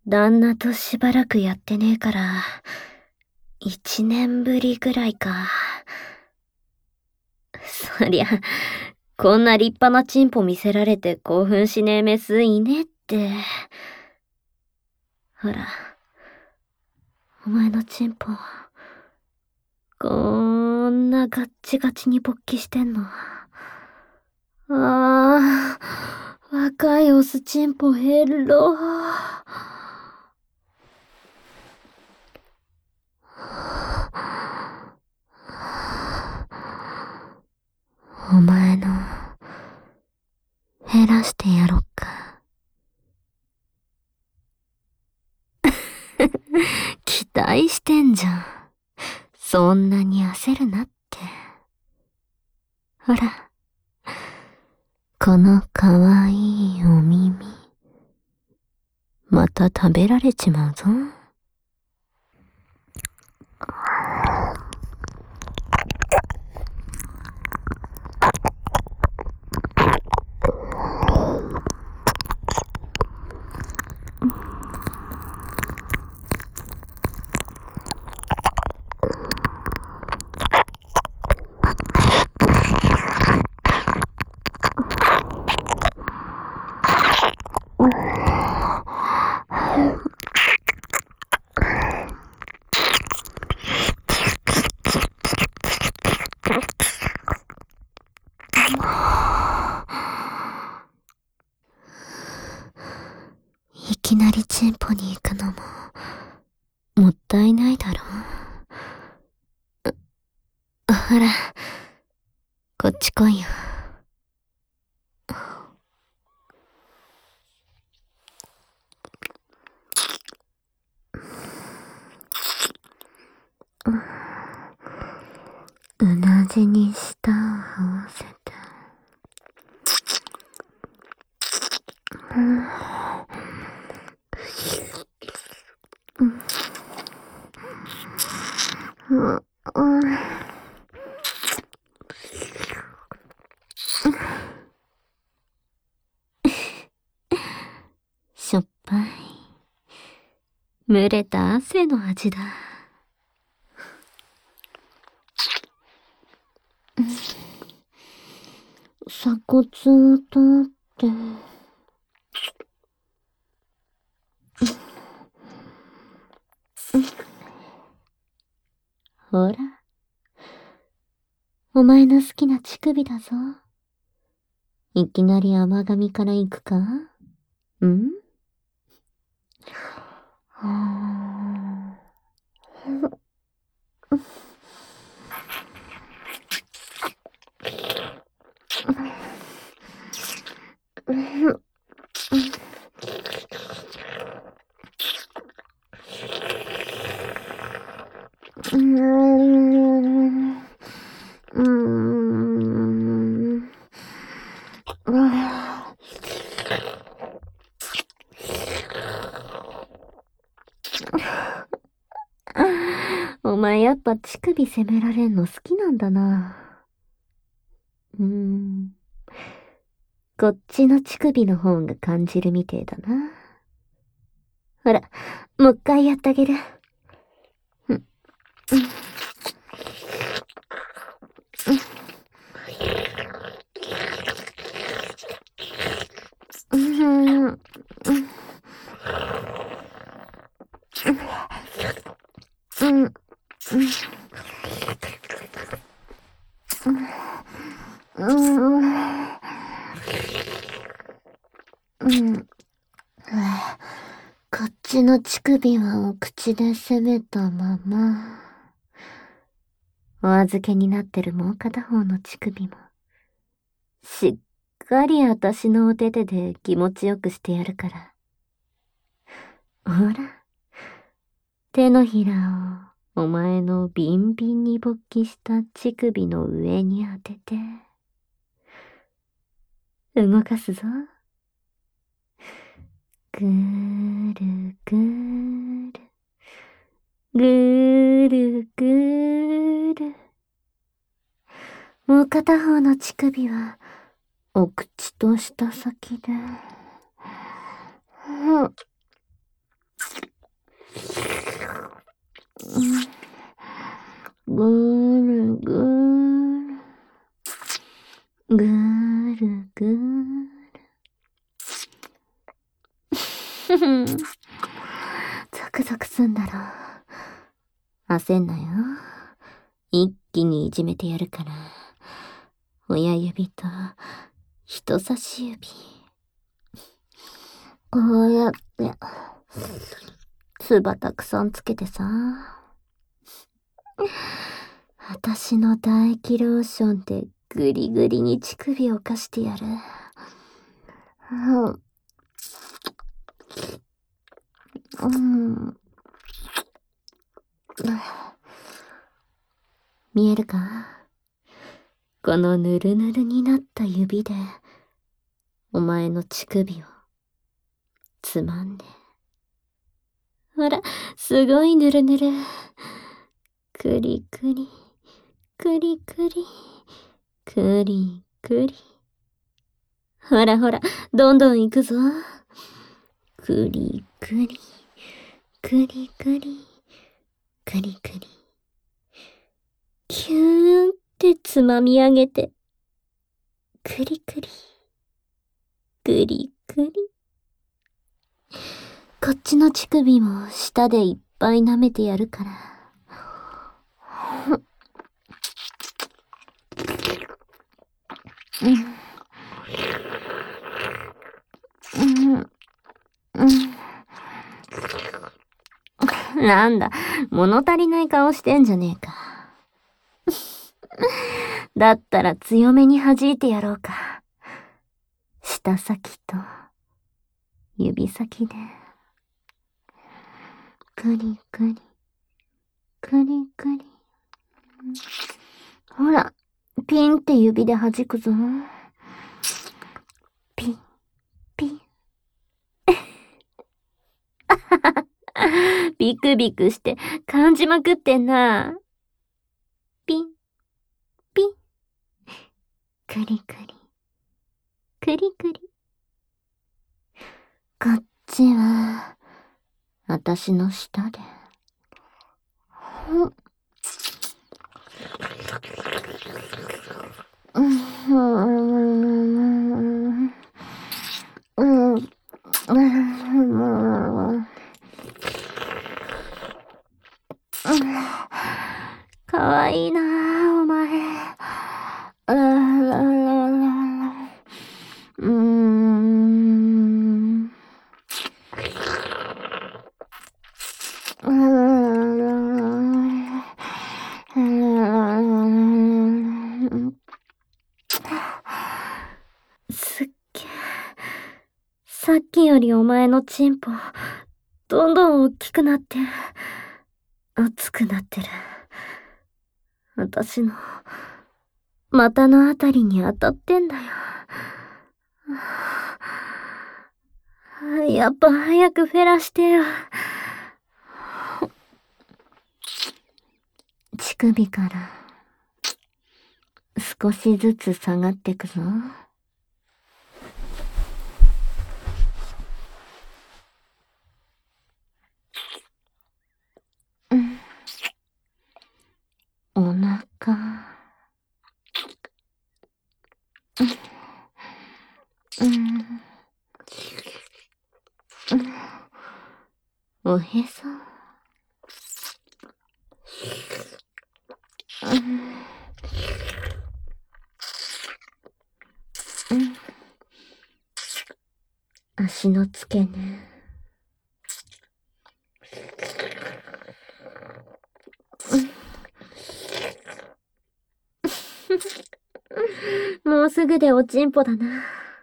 旦那としばらくやってねえから、1年ぶりぐらいか。そりゃ、こんな立派なチンポ見せられて興奮しねえメスいねえって。ほら、お前のチンポ、こんなガッチガチに勃起してんの。若いオスチンポヘロ。お前の、減らしてやろっか。期待してんじゃん。そんなに焦るなって。ほら、このかわいいお耳、また食べられちまうぞ。いきなりチンポに行くのも、もったいないだろ。ほら、こっち来いよ。うなじに舌を合わせて。しょっぱい。蒸れた汗の味だ。鎖骨を通って。ほら。お前の好きな乳首だぞ。いきなり甘噛みから行くか？ん？お前やっぱ乳首責められんの好きなんだな。こっちの乳首の方が感じるみてえだな。ほら、もう一回やってあげる。こっちの乳首はお口で攻めたまま。お預けになってるもう片方の乳首も、しっかり私のお手手で気持ちよくしてやるから。ほら、手のひらをお前のビンビンに勃起した乳首の上に当てて、動かすぞ。ぐーるぐーる。ぐーるぐーる。もう片方の乳首は、お口と舌先で。 ぐるぐる。ぐるぐる。ゾクゾクすんだろ。焦んなよ。一気にいじめてやるから。親指と人差し指。こうやって、唾たくさんつけてさ。私の唾液ローションでグリグリに乳首をかしてやる。見えるか？このぬるぬるになった指で、お前の乳首をつまんで。ほら、すごいぬるぬる。くりくり、くりくり、くりくり。ほらほら、どんどん行くぞ。くりくり、くりくり、くりくり。キューンってつまみ上げて。くりくり、くりくり。こっちの乳首も舌でいっぱい舐めてやるから。なんだ、物足りない顔してんじゃねえか。だったら強めに弾いてやろうか。舌先と指先で。くりくり、くりくり。ほら、ピンって指で弾くぞ。ピン、ピン。ビクビクして感じまくってんな。ピン、ピン。くりくり、くりくり。こっちは、私の舌で。かわいいなあ、お前。すっげえ。さっきよりお前のチンポ、どんどん大きくなって、熱くなってる。私の、股のあたりに当たってんだよ。やっぱ早くフェラしてよ。乳首から少しずつ下がってくぞ。お腹。おへそ。足の付け根。もうすぐでおちんぽだな。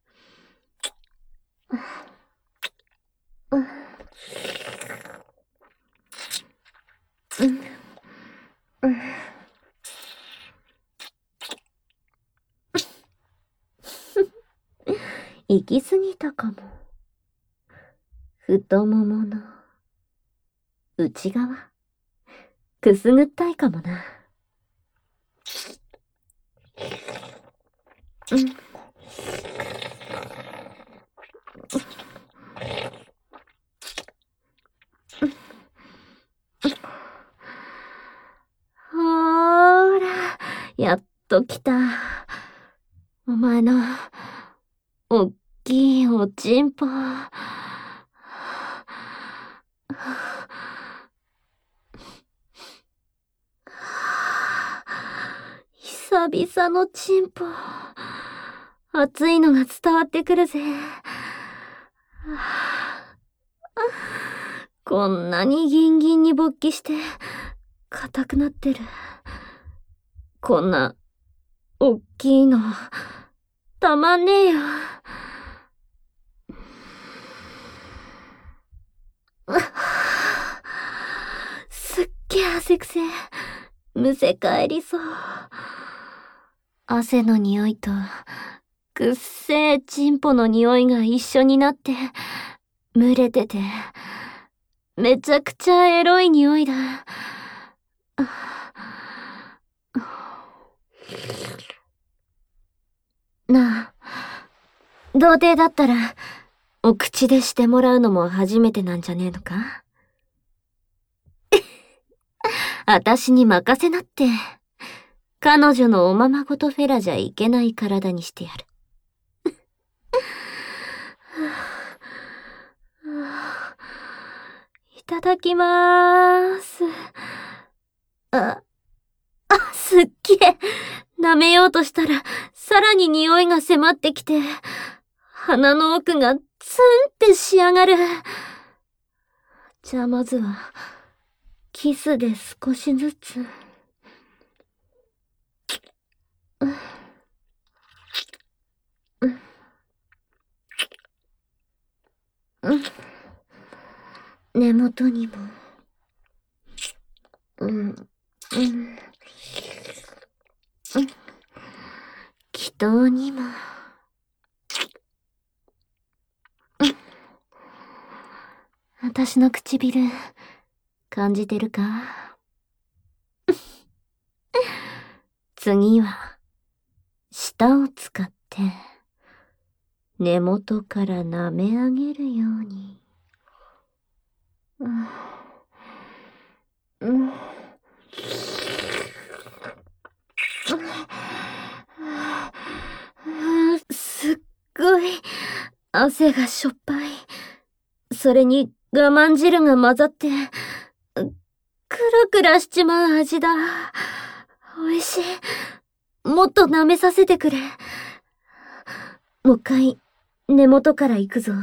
行き過ぎたかも。太ももの内側、くすぐったいかもな。 ときた。お前の、おっきいおちんぽ。久々のちんぽ。熱いのが伝わってくるぜ。こんなにギンギンに勃起して、硬くなってる。こんな、おっきいの、たまんねえよ。すっげえ汗くせえ。むせ返りそう。汗の匂いと、くっせえチンポの匂いが一緒になって、蒸れてて、めちゃくちゃエロい匂いだ。なあ、童貞だったら、お口でしてもらうのも初めてなんじゃねえのか？あたしに任せなって。彼女のおままごとフェラじゃいけない体にしてやる。いただきまーす。すっげえ。舐めようとしたら、さらに匂いが迫ってきて、鼻の奥がツンって仕上がる。じゃあまずは、キスで少しずつ。根元にも。気筒にも。私の唇、感じてるか？次は、舌を使って、根元から舐め上げるように。すっごい、汗がしょっぱい。それに我慢汁が混ざって、クラクラしちまう味だ。美味しい。もっと舐めさせてくれ。もう一回、根元から行くぞ。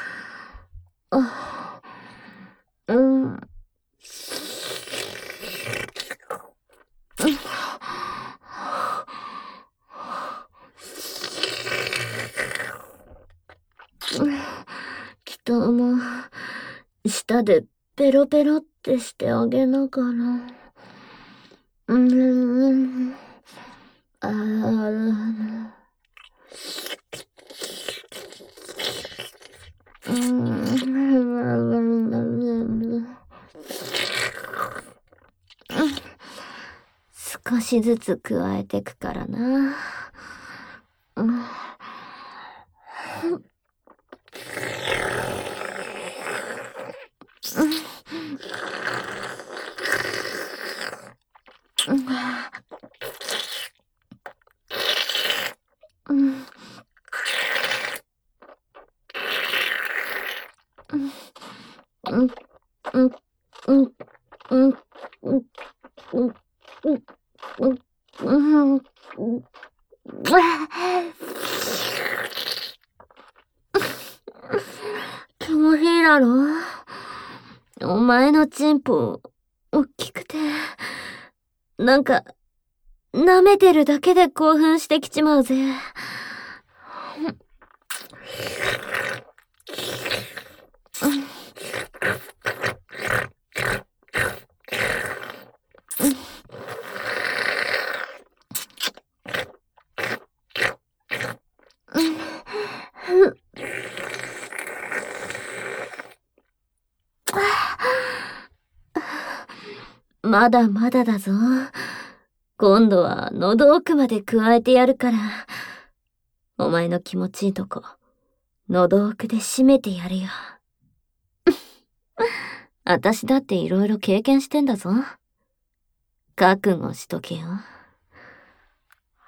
きっともう、舌でペロペロってしてあげながら。少しずつ加えてくからな。気持ちいいだろ？お前のチンポ、おっきくて、なんか、舐めてるだけで興奮してきちまうぜ。まだまだだぞ。今度は喉奥まで加えてやるから。お前の気持ちいいとこ、喉奥で締めてやるよ。私だっていろいろ経験してんだぞ。覚悟しとけよ。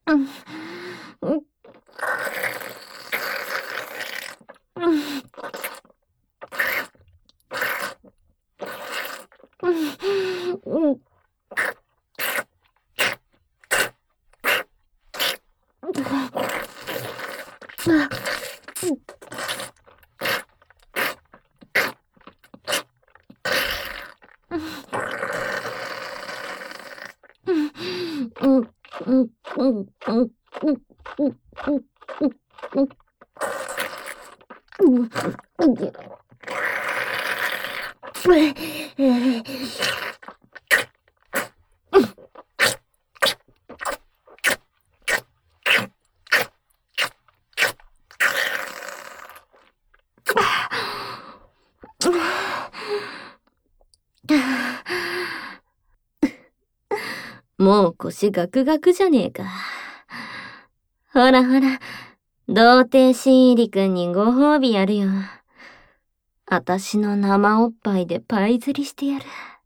もう腰ガクガクじゃねえか。ほらほら、童貞新入りくんにご褒美やるよ。あたしの生おっぱいでパイ釣りしてやる。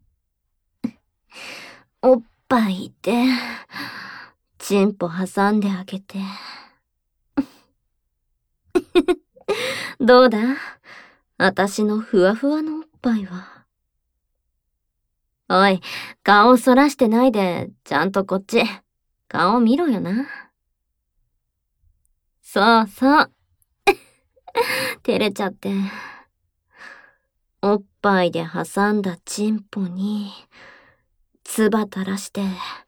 おっぱいで、チンポ挟んであげて。どうだ？あたしのふわふわのおっぱいは。おい、顔そらしてないで、ちゃんとこっち。顔見ろよな。そうそう。照れちゃって。おっぱいで挟んだチンポに、唾垂らして、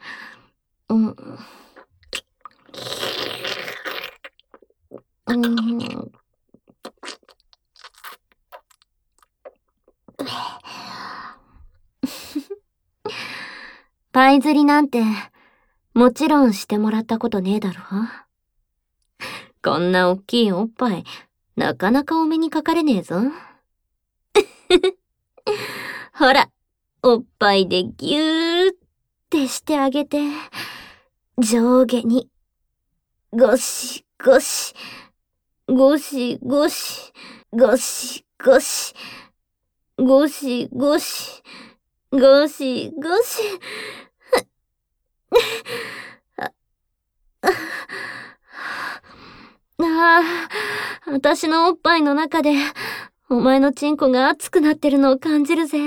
パイ釣りなんて、もちろんしてもらったことねえだろ。こんなおっきいおっぱい、なかなかお目にかかれねえぞ。ほら、おっぱいでぎゅーってしてあげて、上下に、ゴシゴシ、ゴシゴシ、ゴシゴシ、ゴシゴシ、ゴシゴシ。ああ、私のおっぱいの中で、お前のチンコが熱くなってるのを感じるぜ。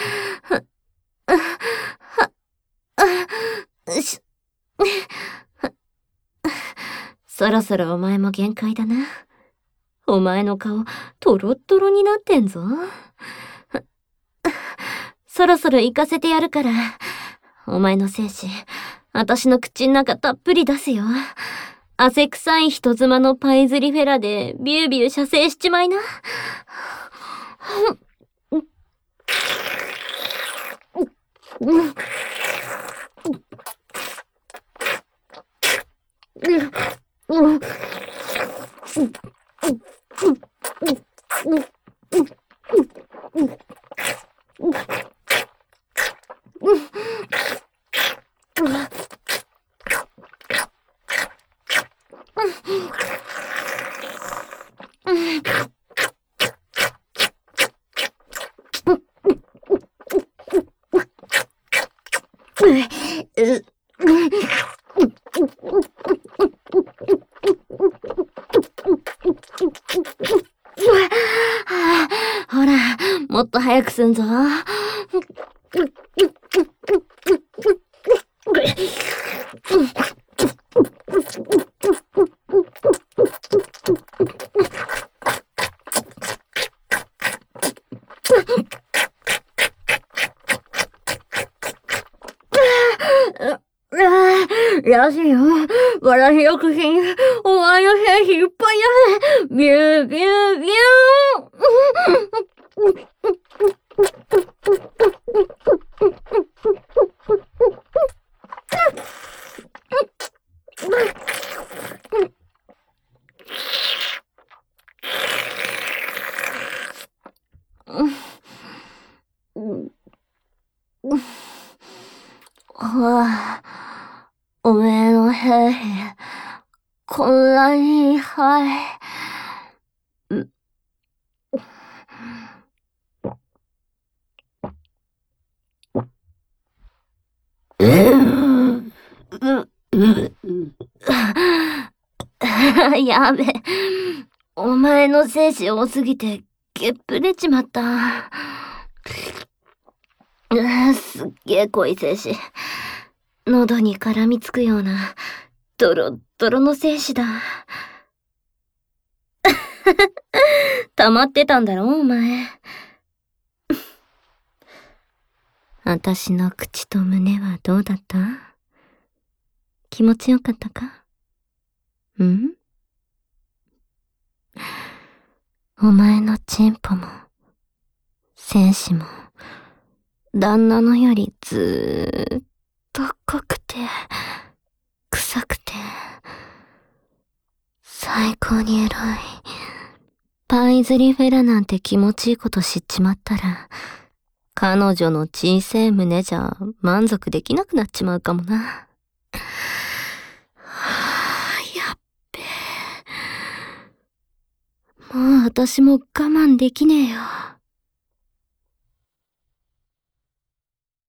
そろそろお前も限界だな。お前の顔、トロットロになってんぞ。そろそろ行かせてやるから、お前の精子、私の口ん中たっぷり出すよ。汗臭い人妻のパイズリフェラでビュービュー射精しちまいな。ほら、もっと早くすんぞ。らしいよ。私よくしん、お前の精子いっぱいやで。ビュービュービュー。はあ、おめえの精子、こんなにはい。 やべ。お前の精子多すぎて、ゲップ出ちまった。すっげえ濃い精子。喉に絡みつくような、ドロッドロの精子だ。溜まってたんだろ、お前。私の口と胸はどうだった？気持ちよかったか？ん？お前のチンポも、精子も、旦那のよりずーっと濃くて、臭くて、最高にエロい。パイズリフェラなんて気持ちいいこと知っちまったら、彼女の小さい胸じゃ満足できなくなっちまうかもな。はぁ、やっべえ。もう私も我慢できねえよ。